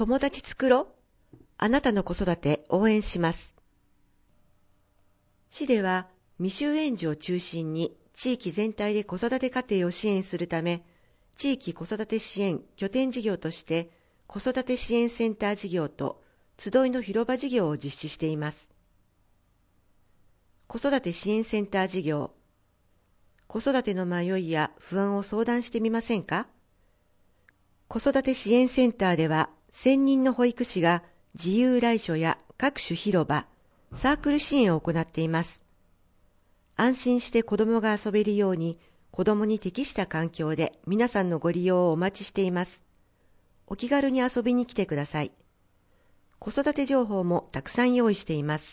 友達作ろう。あなたの子育て応援します。市では未就園児を中心に地域全体で子育て家庭を支援するため、地域子育て支援拠点事業として子育て支援センター事業と集いの広場事業を実施しています。子育て支援センター事業。子育ての迷いや不安を相談してみませんか？子育て支援センターでは専任の保育士が自由来所や各種広場、サークル支援を行っています。安心して子どもが遊べるように子どもに適した環境で皆さんのご利用をお待ちしています。お気軽に遊びに来てください。子育て情報もたくさん用意しています。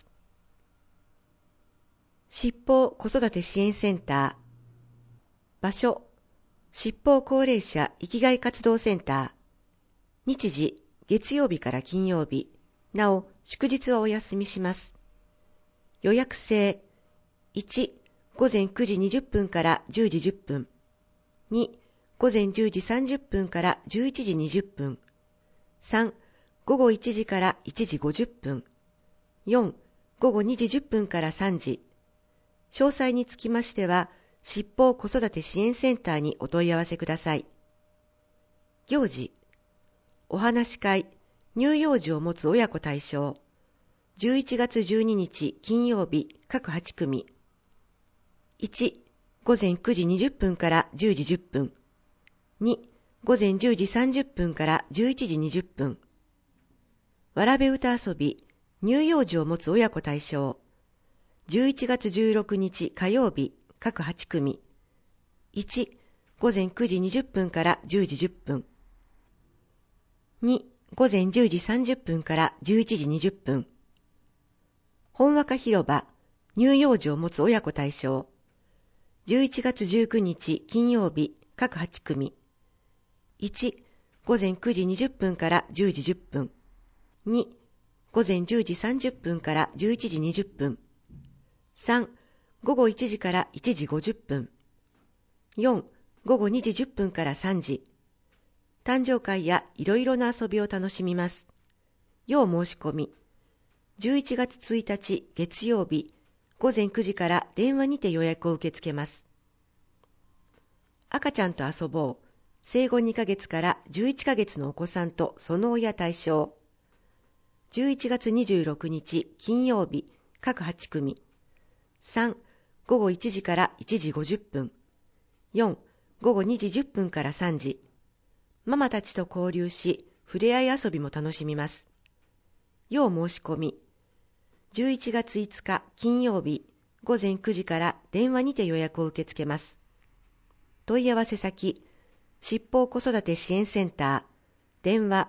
七宝子育て支援センター。場所、七宝高齢者生きがい活動センター。日時、月曜日から金曜日。なお、祝日はお休みします。予約制。1、午前9時20分から10時10分。2、午前10時30分から11時20分。3、午後1時から1時50分。4、午後2時10分から3時。詳細につきましては、七宝子育て支援センターにお問い合わせください。行事、お話し会、乳幼児を持つ親子対象。11月12日金曜日各8組。1、午前9時20分から10時10分。2、午前10時30分から11時20分。わらべ歌遊び、乳幼児を持つ親子対象。11月16日火曜日各8組。1、午前9時20分から10時10分。2、午前10時30分から11時20分。本和歌広場、乳幼児を持つ親子対象。11月19日金曜日各8組。1、午前9時20分から10時10分。2、午前10時30分から11時20分。3、午後1時から1時50分。4、午後2時10分から3時。誕生会やいろいろな遊びを楽しみます。要申し込み。11月1日月曜日午前9時から電話にて予約を受け付けます。赤ちゃんと遊ぼう。生後2ヶ月から11ヶ月のお子さんとその親対象。11月26日金曜日各8組。3、午後1時から1時50分。4、午後2時10分から3時。ママたちと交流し、触れ合い遊びも楽しみます。要申し込み。11月5日金曜日午前9時から電話にて予約を受け付けます。問い合わせ先、七宝子育て支援センター、電話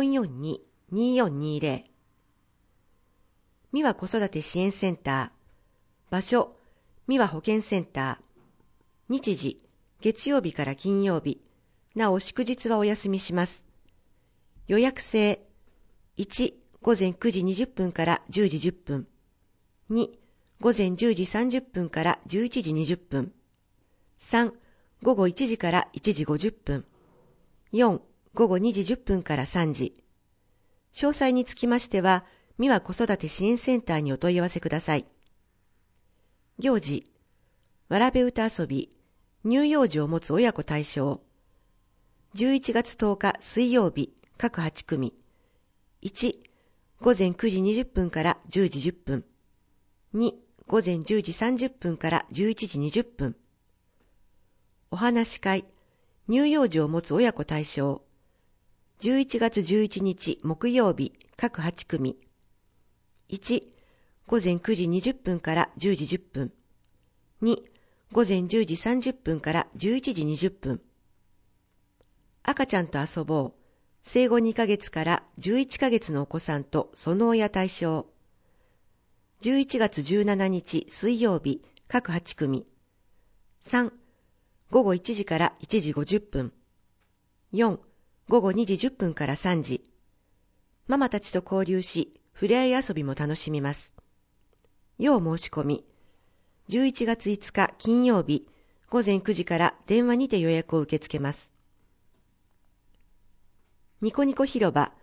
442-2420。三輪子育て支援センター、場所、三輪保健センター。日時、月曜日から金曜日。なお祝日はお休みします。予約制。1、午前9時20分から10時10分。2、午前10時30分から11時20分。3、午後1時から1時50分。4、午後2時10分から3時。詳細につきましては、三輪子育て支援センターにお問い合わせください。行事、わらべ歌遊び、乳幼児を持つ親子対象。11月10日水曜日、各8組。1、午前9時20分から10時10分。2、午前10時30分から11時20分。お話し会、乳幼児を持つ親子対象。11月11日木曜日、各8組。1、午前9時20分から10時10分。2、午前10時30分から11時20分。赤ちゃんと遊ぼう。生後2ヶ月から11ヶ月のお子さんとその親対象。11月17日水曜日、各8組。3、午後1時から1時50分。4、午後2時10分から3時。ママたちと交流し、触れ合い遊びも楽しみます。要申し込み。11月5日金曜日、午前9時から電話にて予約を受け付けます。ニコニコ広場、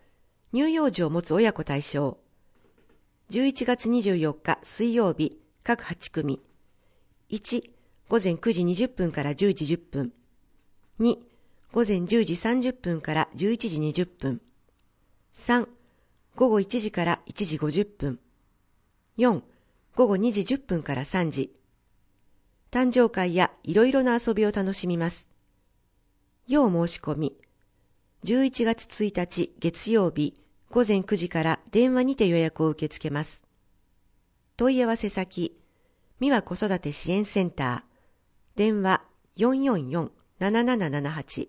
乳幼児を持つ親子対象。11月24日水曜日、各8組。1、午前9時20分から10時10分。2、午前10時30分から11時20分。3、午後1時から1時50分。4、午後2時10分から3時。誕生会やいろいろな遊びを楽しみます。要申し込み。11月1日月曜日午前9時から電話にて予約を受け付けます。問い合わせ先、三輪子育て支援センター、電話444-7778。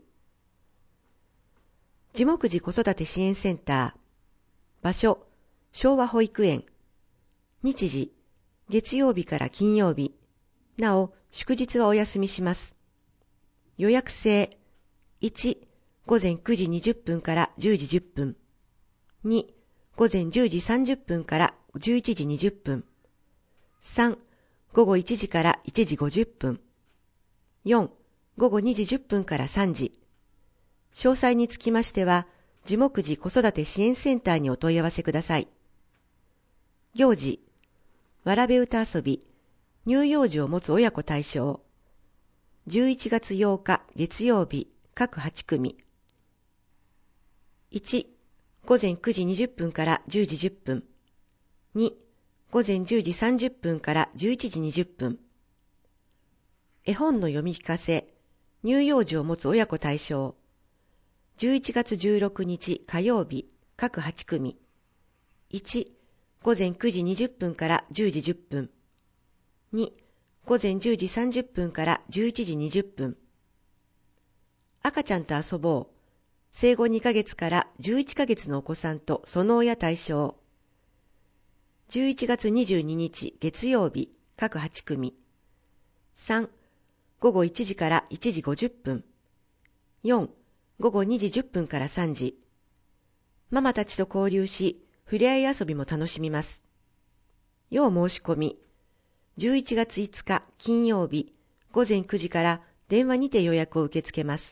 地木寺子育て支援センター、場所、昭和保育園、日時、月曜日から金曜日、なお祝日はお休みします。予約制、1、午前9時20分から10時10分。2、午前10時30分から11時20分。3、午後1時から1時50分。4、午後2時10分から3時。詳細につきましては、地木寺子育て支援センターにお問い合わせください。行事、わらべ歌遊び、乳幼児を持つ親子対象。11月8日月曜日、各8組。1、午前9時20分から10時10分。2、午前10時30分から11時20分。絵本の読み聞かせ、乳幼児を持つ親子対象。11月16日火曜日、各8組。1、午前9時20分から10時10分。2、午前10時30分から11時20分。赤ちゃんと遊ぼう。生後2ヶ月から11ヶ月のお子さんとその親対象。11月22日月曜日、各8組。3、午後1時から1時50分。4、午後2時10分から3時。ママたちと交流し、ふれあい遊びも楽しみます。要申し込み。11月5日金曜日、午前9時から電話にて予約を受け付けます。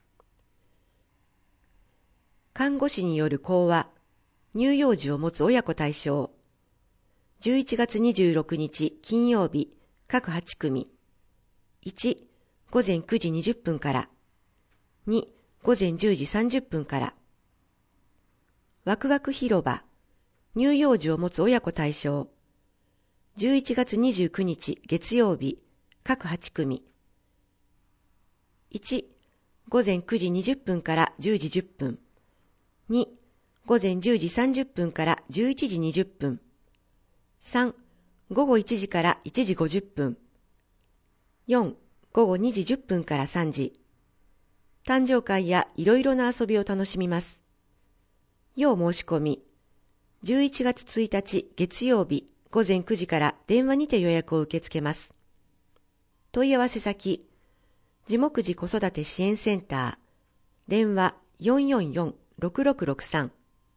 看護師による講話、乳幼児を持つ親子対象。11月26日金曜日、各8組。1、午前9時20分から。2、午前10時30分から。ワクワク広場、乳幼児を持つ親子対象。11月29日月曜日、各8組。1、午前9時20分から10時10分。2、午前10時30分から11時20分。3、午後1時から1時50分。4、午後2時10分から3時。誕生会やいろいろな遊びを楽しみます。要申し込み。11月1日月曜日午前9時から電話にて予約を受け付けます。問い合わせ先、地木寺子育て支援センター、電話444-6663。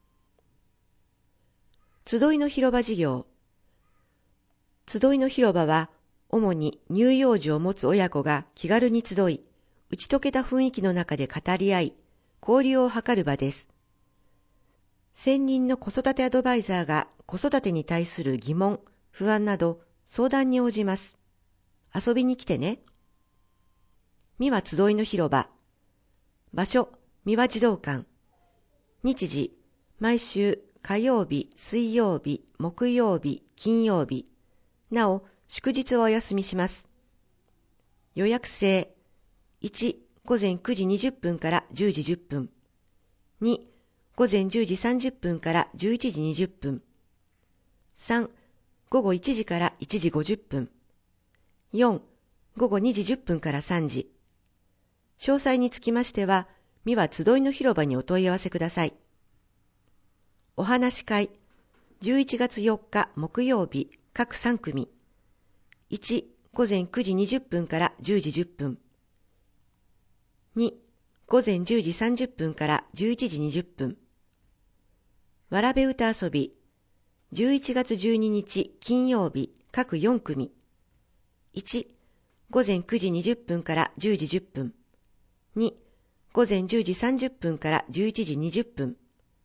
集いの広場事業。集いの広場は、主に乳幼児を持つ親子が気軽に集い、打ち解けた雰囲気の中で語り合い、交流を図る場です。専任の子育てアドバイザーが子育てに対する疑問、不安など相談に応じます。遊びに来てね。三輪集いの広場。場所、三輪児童館。日時、毎週火曜日、水曜日、木曜日、金曜日。なお、祝日はお休みします。予約制。1、午前9時20分から10時10分。2、午前10時30分から11時20分。3、午後1時から1時50分。4、午後2時10分から3時。詳細につきましては、三輪集いの広場にお問い合わせください。お話し会、11月4日木曜日、各3組。1、午前9時20分から10時10分。2、午前10時30分から11時20分。わらべ歌遊び、11月12日金曜日、各4組。1、午前9時20分から10時10分。2、午前10時30分から11時20分。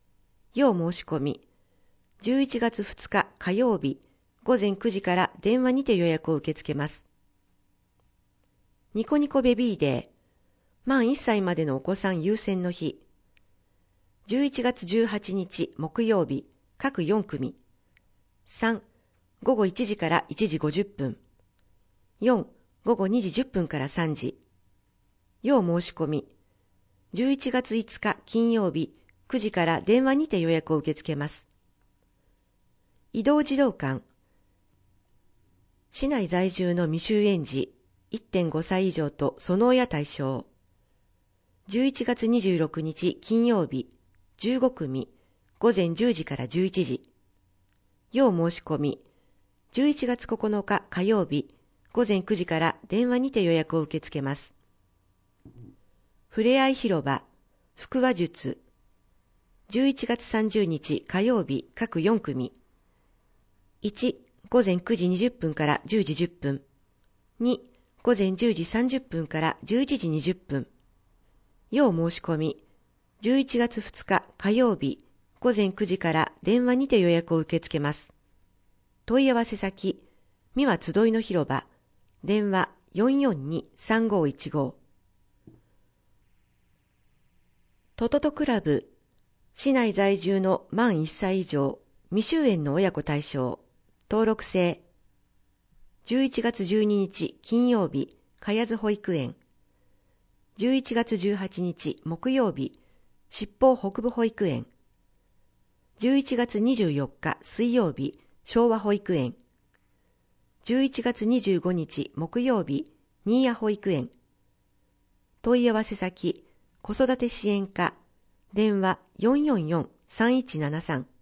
要申し込み、11月2日火曜日午前9時から電話にて予約を受け付けます。ニコニコベビーデー、満1歳までのお子さん優先の日。11月18日木曜日、各4組。3、午後1時から1時50分。4、午後2時10分から3時。要申し込み。11月5日金曜日、9時から電話にて予約を受け付けます。移動児童館。市内在住の未就園児 1.5 歳以上とその親対象。11月26日金曜日、15組、午前10時から11時。要申し込み。11月9日火曜日、午前9時から電話にて予約を受け付けます。ふれあい広場、腹話術。11月30日火曜日各4組。1、午前9時20分から10時10分。2、午前10時30分から11時20分。要申し込み。11月2日火曜日午前9時から電話にて予約を受け付けます。問い合わせ先、三輪集いの広場、電話 442-3515。トトトクラブ、市内在住の満1歳以上、未就園の親子対象、登録制。11月12日金曜日、かやず保育園。11月18日木曜日、七宝北部保育園。11月24日水曜日、昭和保育園。11月25日木曜日、新谷保育園。問い合わせ先、子育て支援課、電話 444-3173。